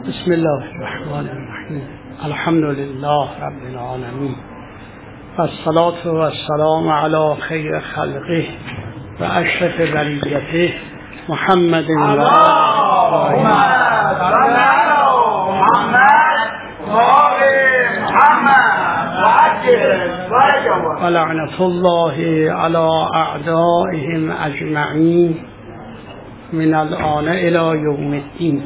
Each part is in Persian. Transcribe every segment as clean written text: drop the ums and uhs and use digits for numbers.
بسم الله الرحمن الرحیم. الحمد لله رب العالمین و الصلاة و السلام علی خیر خلقه و اشرف بریته محمد و و لعنت الله علی اعدائهم اجمعین من الآن الی یوم الدین.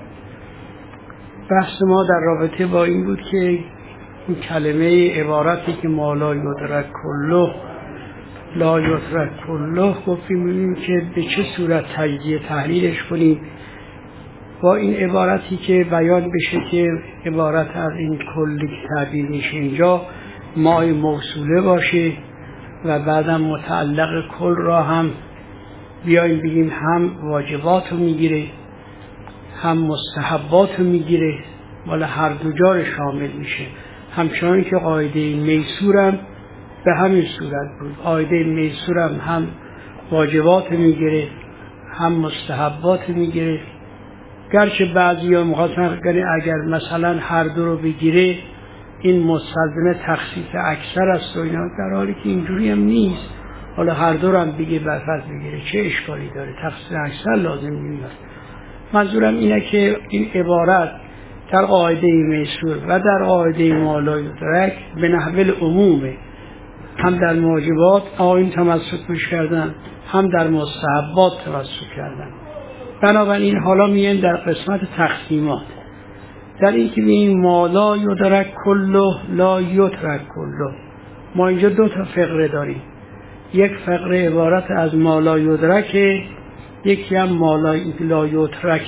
بحث ما در رابطه با این بود که این کلمه عبارتی که ما لا یدرک کله لا یدرک کله گفتیم که به چه صورت تجزیه تحلیلش کنیم با این عبارتی که بیان بشه که عبارت از این کلی که تعبیر میشه اینجا مای موصوله باشه و بعدم متعلق کل را هم بیاییم بگیم هم واجبات رو میگیره هم مستحبات رو میگیره، والا هر دو جا رو شامل میشه. همچنان که قاعده میسورم به همین صورت بود. قاعده میسورم هم واجبات رو میگیره هم مستحبات رو میگیره، گرچه بعضی ها مخواستن اگر مثلا هر دو رو بگیره این مستلزم تخصیص اکثر است و اینا، در حالی که اینجوری هم نیست. حالا هر دو رو هم بگه برفت بگیره چه اشکالی داره؟ تخصیص اکثر لازم نیست. منظورم اینه که این عبارت در قاعده میسور و در قاعده ما لا یدرک به نحو العمومه، هم در واجبات آیین تمسک بش کردن هم در مستحبات تمسک کردن. بنابراین حالا میایم در قسمت تقسیمات، در این که بگیم ما لا یدرک کله لا یترک کله. ما اینجا دو تا فقره داریم، یک فقره عبارت از ما لا یدرک، یکی هم ما لا یترک.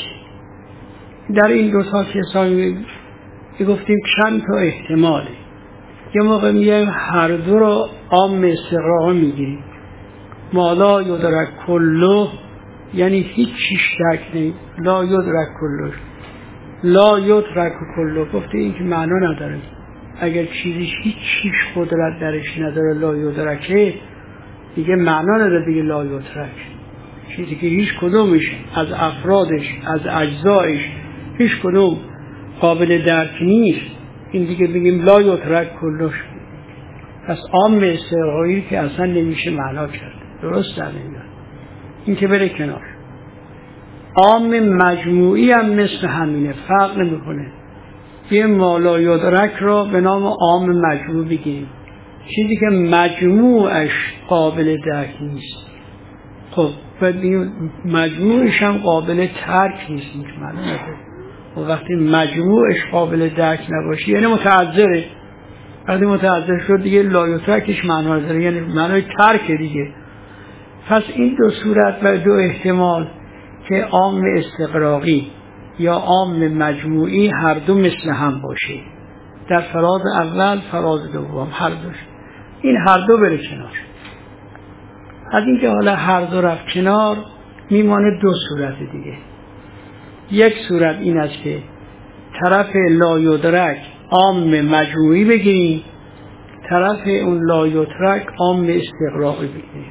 در این دو تا کسانی گفتیم چند تا احتماله. یه موقع میگیم هر دو رو عام استقراق میگیریم، ما لا یدرک کله یعنی هیچ چیز شک نیست، لا یدرک کله لا یترک کله. گفته این که معنا نداره، اگر چیزی هیچ چیز قدرت درش نداره لا یدرکه دیگه معنا نداره دیگه لا یترک. چیزی که هیچ کدومش از افرادش از اجزایش هیچ کدوم قابل درک نیست، این دیگه بگیم لا یترک کلش. پس عام استقراقی که اصلا نمیشه معنا کرد، درست در نمیاد، این که بره کنار. عام مجموعی هم مثل همینه، فرق نمیکنه. یه ما لا یدرک را به نام عام مجموع بگیریم، چیزی که مجموعش قابل درک نیست. خب مجموعش هم قابل ترک نیست، این که معلوم نداره. و وقتی مجموعش قابل درک نباشه یعنی متعذره. وقتی متعذر شد دیگه لا یترکش معنا داره، یعنی معنای ترک دیگه. پس این دو صورت و دو احتمال که عام استقراقی یا عام مجموعی هر دو مثل هم باشه، در فراز اول فراز دوم هر دوش، این هر دو بره کنار. از اینکه حالا هر دو رفت کنار میمانه دو صورت دیگه. یک صورت این است که طرف لا یدرک عام مجموعی بگیریم، طرف اون لا یترک عام استقراقی بگیریم.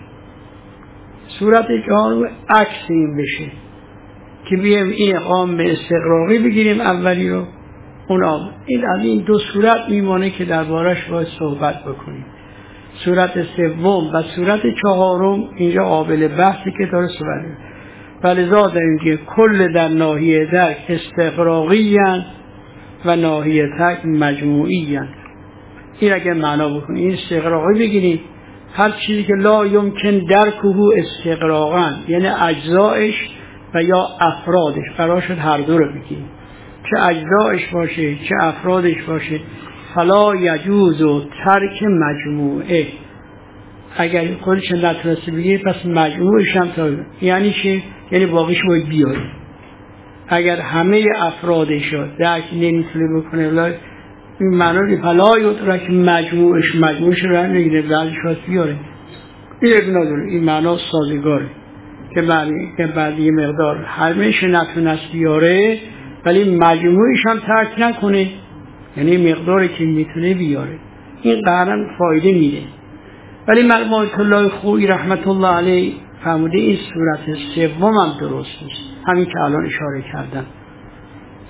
صورت جانو عکس این بشه که بیم این عام استقراقی بگیریم اولی رو، اون عام. این از این دو صورت میمانه که دربارش باید صحبت بکنیم. صورت سوم و صورت چهارم اینجا قابل بحثی که داره صحبت می‌کنه. ولذا داریم که کل در ناحیه درک استقراقی و ناحیه ترک مجموعی. این اگه معنا بکنیم این استقراقی بگیریم هر چیزی که لا یمکن درکه استقراقا، یعنی اجزایش و یا افرادش، قرار شد هر دو رو بگیریم، چه اجزایش باشه چه افرادش باشه. فلا یجوز و ترک مجموعه، اگر خودش نتونسته بگیره پس مجموعش هم تا، یعنی چه؟ یعنی باقیش باید بیاری. اگر همه افرادش رو درک نمیتونه بکنه این معنی فلا یدرک مجموعش رو هم نگیره بعدش باید بیاره. این نداره، این معنا سازگاره که بعد یه مقدار همهش نتونست بیاره ولی مجموعش هم ترک نکنه، یعنی مقداری که میتونه بیاره. این قرآن فایده میده. ولی مرحوم الله خویی رحمت الله علیه فرموده این صورت سوم هم درست نیست، همین که الان اشاره کردم.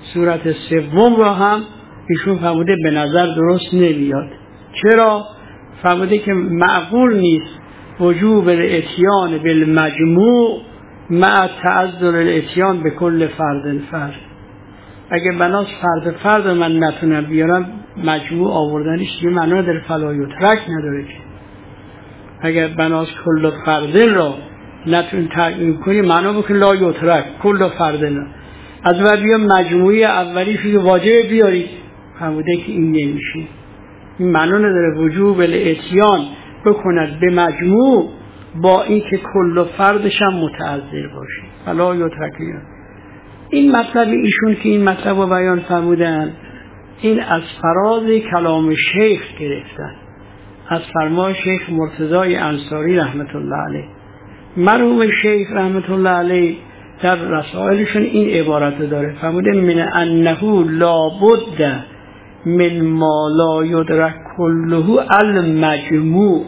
صورت سوم را هم ایشون فرموده به نظر درست نمیاد. چرا؟ فرموده که معقول نیست وجوب الاتیان بالمجموع مع تعذر الاتیان به کل فرد فرد. اگه بناس فرد من نتونم بیارم، مجموع آوردنش یه معنا در فلا یترک نداره که. اگر بناس کل فرد را نتون تعیین کنی، معنا بکن لا یترک کل فرد را. از بعد بیا مجموعی اولی که واجب بیارید، فرموده که این نمیشه. این معنا نداره وجوب الاتیان بکند به مجموع با اینکه کل فردش هم متعذر باشه. فلا یترک. این مطلب ایشون که این مطلب رو بیان فرمودن، این از فراز کلام شیخ گرفتن، از فرمان شیخ مرتضی انصاری رحمت الله علیه. مرحوم شیخ رحمت الله علیه در رسائلشون این عبارت داره، فرموده من انه لابد من ما لا یدرک کله المجموع.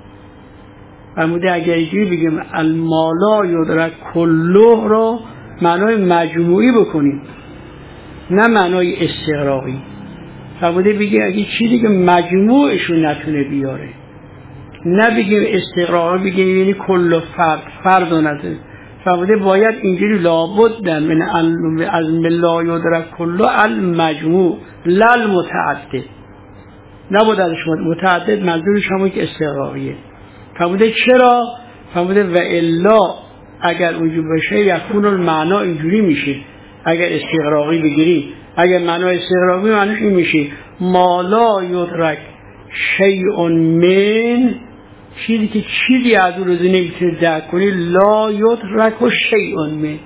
فرموده اگر اینجوری بگیم ما لا یدرک کله را معنای مجموعی بکنیم، نه معنای استغراقی. فرموده بگیم اگه چیزی که مجموعشون نتونه بیاره، نه بگیم استغراقی، بگیم یعنی کل فرد و نتونه. فرموده باید اینجوری لابد من از لا یدرک کله المجموع لا المتعدد. نبود ازش متعدد منظورش همون که استغراقیه. فرموده چرا؟ فرموده و الا اگر اونجور بشه یکون المعنا اینجوری میشه. اگر استغراقی بگیری، اگر معنای استغراقی معنیش این میشه ما لا یدرک شیء من، چیزی که چیزی از اون روزی نمیتونه درک کنی، لا یدرک و شیء من،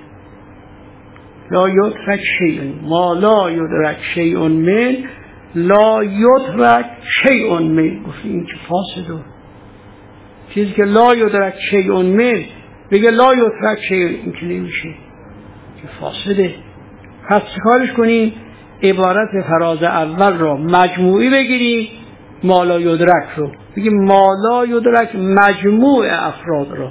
لا یدرک شیء، ما لا یدرک شیء من لا یدرک شیء من. گفت این که فاسده. چیزی که لا یدرک شیء من بگه لا یدرک شیء، این که نمیشه، که فاسده. پس کارش کنیم عبارت فراز اول را مجموعی بگیریم، ما لا یدرک رو بگیم ما لا یدرک مجموع افراد را،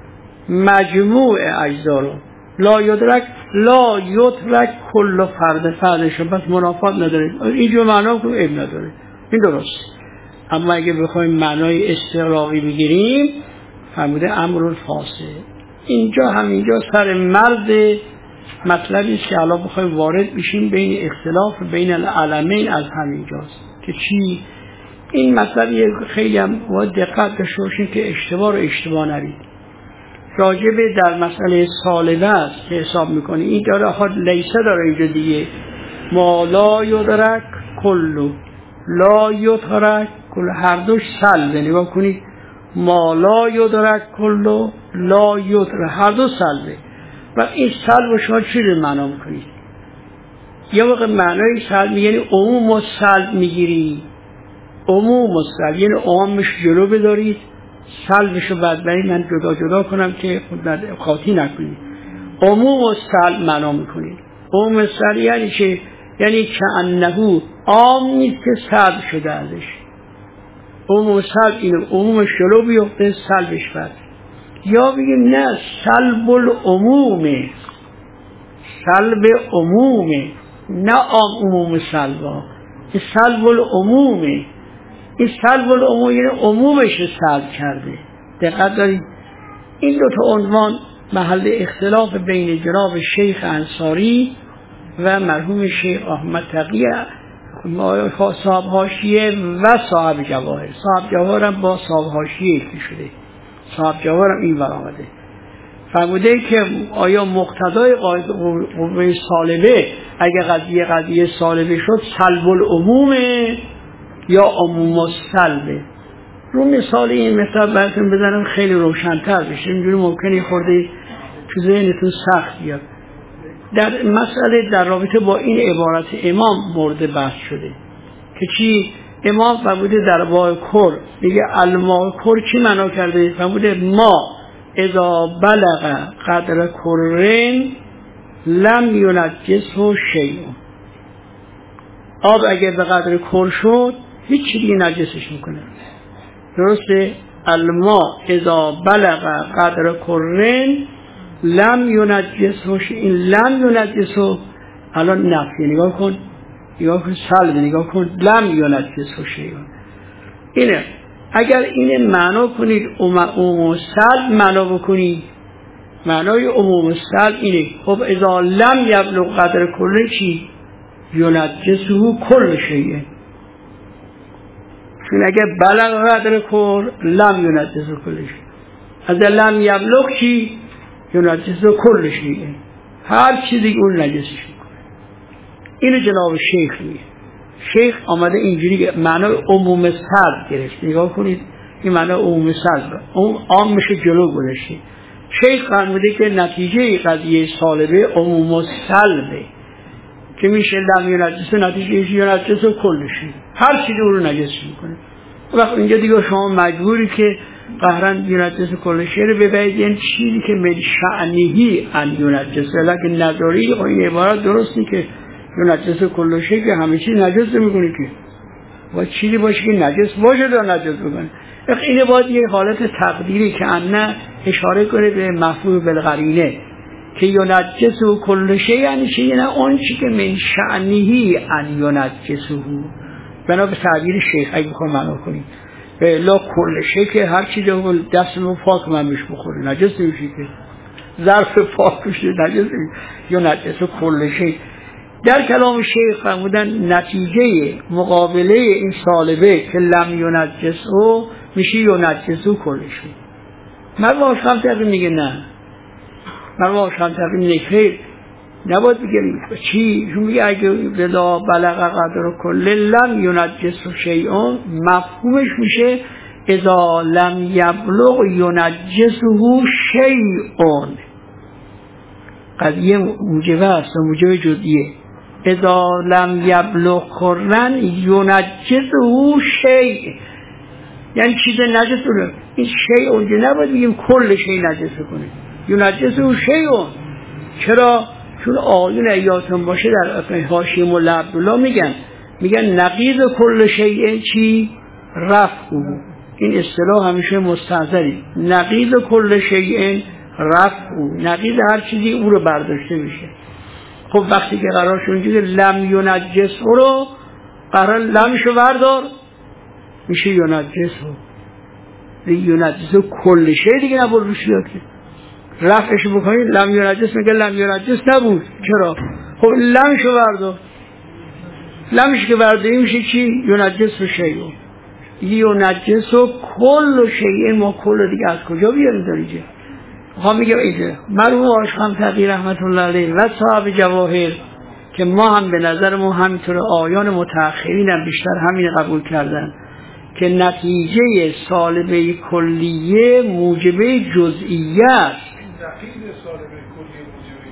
مجموع اجزا را، لا یدرک لا یدرک کل فردش را. بس منافات نداره، اینجور معنا کنیم اب نداره، این درست. اما اگه بخوایم معنای استغراقی بگیریم، فرموده امر الفاسد. اینجا همینجا سر مرد مطلبی است که الان بخوایم وارد بشیم بین اختلاف بین العلمین از همینجاست که چی. این مطلبی خیلی هم باید دقت داشته باشیم که اشتباه رو اشتباه نرید. راجبه در مسئله سالبه است که حساب میکنی، این داره خود لیسه داره اینجا دیگه، ما لا یدرک کلو لا یدرک کل، هر دوش سلبه. نگاه کنید ما لا یدرک کلو لا یدرک، هر دو سلبه. و این سلب شما چی رو معنا میکنید؟ یه وقت معنای سلب یعنی عموم و سلب میگیری، عموم و سلب یعنی عمومش جلو بدارید، سلبش رو بعد برای من جدا کنم که خاطی نکنید. عموم و سلب معنا میکنید. عموم سلب یعنی چه؟ یعنی که انهو عام نیست که سلب شده ازش. عموم سلب اینه عمومش جلو بیفته، سلبش بعد. یا بگیم نه سلب العمومه، سلب عمومه، نه عموم سلبا، این سلب العمومه. این سلب العموم یعنی عمومش سلب کرده. دقت دارید این دو تا عنوان محل اختلاف بین جناب شیخ انصاری و مرحوم شیخ احمد تقی صاحب حاشیه و صاحب جواهر. صاحب جواهر هم با صاحب حاشیه یکی شده، صاحب جواهر هم این برآمده. فرموده که آیا مقتضای قوه سالبه اگر قضیه سالبه شد سلب العمومه یا عموم السلبه؟ رو مثال این مثال براتون بزنم خیلی روشن‌تر بشه، اینجوری ممکنه خورده تو ذهنتون سخت بیاد. در مسئله در رابطه با این عبارت امام مورد بحث شده که چی؟ امام فرموده در باب کر میگه الماء کر چی معنا کرده؟ فرموده ما اذا بلغ قدر کرن لم ینجسه شیء. آب اگر به قدر کر شد هیچ چیزی نجسش میکنه. درسته؟ الماء اذا بلغ قدر کرن لم ینجسه شیء. این لم ینجسه الان نفی نگاه کن سلب نگاه کن، لم ینجسه شیء. اینه اگر این معنا کنید عموم سلب معنا بکنید، معنای عموم سلب اینه خب اذا لم یبلغ قدر کل چی ینجسه کل شیء، چون اگر بلغ قدر کل لم ینجسه کل شیء، از لم یبلغ چی ینجسه کل شیء، هر چیزی اون نجسش میکنه. اینو جناب شیخ میگه. شیخ آمده اینجوری معنای عموم سلب گرفت. نگاه کنید این معنای عموم سلب اون عام میشه جلو گذاشته. شیخ فرموده که نتیجه قضیه سالبه عموم سلبه که میشه لم ینجسه، نتیجه ینجسه کل شیء، هر چیزی اون رو نجس میکنه. وقت اینجا دیگه شما مجبوری که قهرن ینجسه کل شیء رو ببرید این چیزی که من شأنه ان ینجسه، لکن نداری این عبارت درستی که ینجسه کل شیء که همه چیز نجس میکنه که و چیزی باشه که نجس باشه تا نجس بکنه. اینه باید یه حالت تقدیری که انه اشاره کنه به مفهوم بالقرینه که ینجسه کل شیء یعنی چی؟ یعنی اون چی که من شأنه ان ینجسه، بنا به تعبیر شیخ اگه بخوام معنا کنیم لا کل شیء که هر چیزی رو دستمون پاک من بهش بخوره نجس نمیشه، که ظرف پاک بشه نجس ینجسه کل شیء. در کلام شیخ فرمودن نتیجه مقابله این سالبه که لم ینجسه میشه ینجسه کل شیء. مرحوم شام تقی میگه نه، مرحوم شام تقی میگه خیر نباید بگیم چی، چون میگه اگه بلا بلغ قدر کل لم ینجسه شیء مفهومش میشه اذا لم یبلغ ینجسه شیء. قضیه موجبه است و موجب جزئیه. اذا لم یبلغ قرن ینجسه شیء یعنی چیز نجس رو این شیء اونجا نباید بگیم کل شیء نجس کنه، ینجسه شیء. چرا؟ چون آیون ایاتون باشه در حاشیه مولا عبدالله میگن نقیض کل شیء چی؟ رفع. این اصطلاح همیشه مستعذری، نقیض کل شیء رفع، نقیض هر چیزی او رو برداشته میشه. خب وقتی که قرار شد اینجا لم ینجسه رو قرار لمشو بردار میشه ینجسه کل شیء دیگه نبود روش بیاد که رفعش بکنید لم ینجس میگه لم ینجس نبود. چرا؟ خب لمشو بردار، لمش که برداری میشه چی؟ ینجسه شیء، ینجسه کل شیء. ما کل دیگه از کجا بیاریم داریجه؟ خواهم میگه ایده مرحوم آشخم تقی رحمت الله علیه و صاحب جواهر که ما هم به نظر ما همینطور آیان متأخرین هم بیشتر همین قبول کردن که نتیجه سالبه کلیه موجبه جزئیه است. نقیض سالبه کلیه موجبه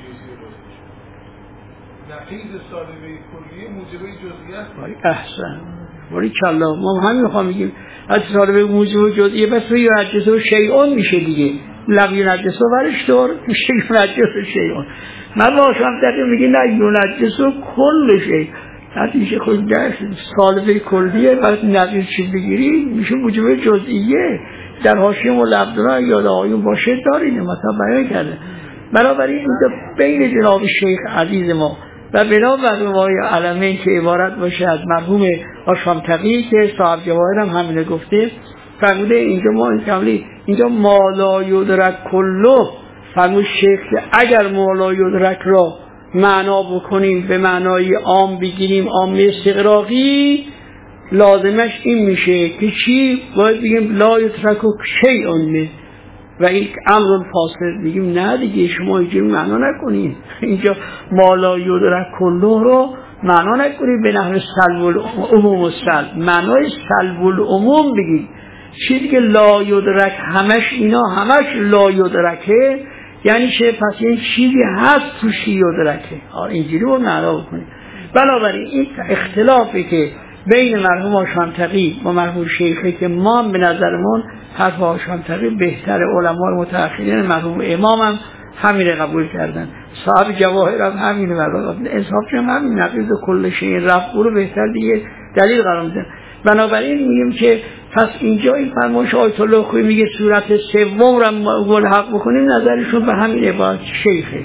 جزئیه است. احسن باری کلا ما همین میخوام میگیم از سالبه موجبه جزئیه بس ینجسه شیء میشه دیگه، لم ینجسه برش دار میشه ینجسه شیء. من باشم دقیق میگه نه ینجسه کل شیء، نتیجه خود درس سالبه کلیه وقتی نقیض چیز بگیری میشه موجبه جزئیه. در حاشیه مولا عبدالله یاد آیون باشه داریم مثلا بیان کرده. بنابراین اینجا بین جناب شیخ عزیز ما و بنابراین روای علمین که عبارت باشه از مرحوم آشام تقی که صاحب جواهر هم همینه گفته فرموده اینجا ما اینجا ما لا یدرک کله. فرمود شیخ که اگر ما لا یدرک را معنا بکنیم به معنای عام بگیریم، عام استغراقی، لازمش این میشه که چی؟ باید بگیم لا یترک شیء و این امر فاصل بگیم نه دیگه شما اینجا معنا نکنید، اینجا ما لا یدرک کله رو معنا نکنید به نحو سلب العموم و سلب، معنای سلب العموم بگید. چیزی که لا یدرک همش اینا همش لا یدرکه یعنی چه؟ پس این چیزی هست توشی یدرکه. اینجوری رو معنا بکنید. بنابراین این اختلافی که بین مرحوم آشام تقی و مرحوم شیخی که ما به نظرمون حرف آشام تقی بهتر، علمای متأخرین مرحوم امام هم همین قبول کردن، صاحب جواهر هم همین انصاف هم همین نقیض کل شیء رفع رو بهتر دیگه دلیل قرار میدن. بنابراین میگیم که پس اینجا این فرمایش آیت الله خویی میگه صورت سوم رو ملحق بکنیم، نظرشون به همین عبارت شیخه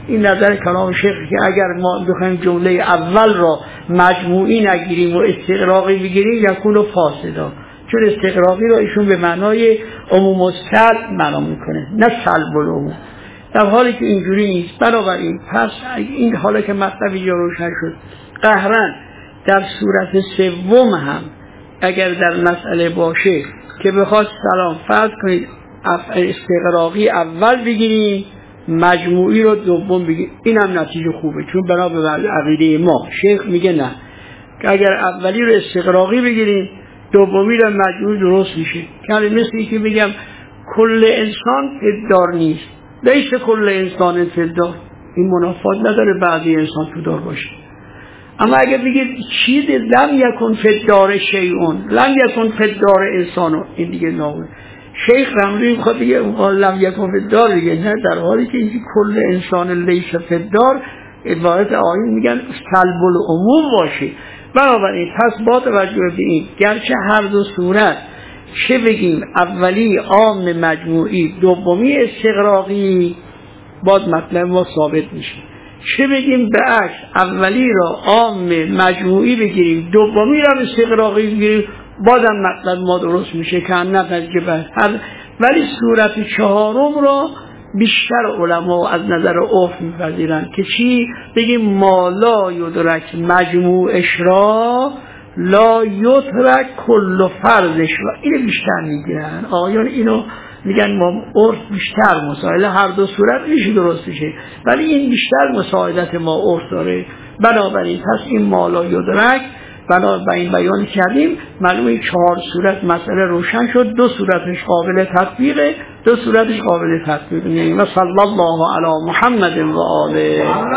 این نظر کلام شیخ که اگر ما بخوایم جمله اول را مجموعی نگیریم و استغراقی بگیریم یکون فاسدا، چون استغراقی را ایشون به معنای عموم و سلب معنا میکنه نه سلب العموم، در حالی که اینجوری نیست. بنابراین پس این حالا که مطلب اینجا روشن شد، قهرن در صورت سوم هم اگر در مسئله باشه که بخواد سلام فرض کنید استغراقی اول بگیریم مجموعی رو دوم بگیریم، این هم نتیجه خوبه، چون بنا به عقیده ما شیخ میگه نه که اگر اولی رو استغراقی بگیریم دومی رو مجموعی درست میشه. یعنی مثل که بگم کل انسان فدار نیست، لیس کل انسان فدار، این منافات نداره بعضی انسان فدار باشه. اما اگر بگید چیز لم یکن فدار شیئون لم یکن فدار انسانو، این دیگه ناوه. شیخ رمزی میخواد بگه لم یکن فدار دیگه نه، در حالی که اینجا کل انسان لیس فدار عبارت آیین میگن سلب العموم باشه. بنابراین پس با توجه به این گرچه هر دو صورت چه بگیم اولی عام مجموعی دومی استغراقی باید مطلب ما ثابت میشه، چه بگیم به عکس اولی را عام مجموعی بگیریم دومی را استغراقی بگیریم بازم مطلب ما درست میشه که نتیجه بر هر. ولی صورت چهارم را بیشتر علما از نظر عرف میپذیرند که چی بگیم ما لا یدرک مجموعش را لا یترک کل فردش را، اینو بیشتر میگیرن آقایان، اینو میگن ما عرف بیشتر مسائل هر دو صورت میشه درست میشه، ولی این بیشتر مساعدت ما عرف داره. بنابراین پس این ما لا یدرک بنابراین بیان کردیم معلومه 4 صورت مسئله روشن شد، 2 صورتش قابل تطبیقه، 2 صورتش قابل تطبیق نیست. و صلی الله علی محمد و آله.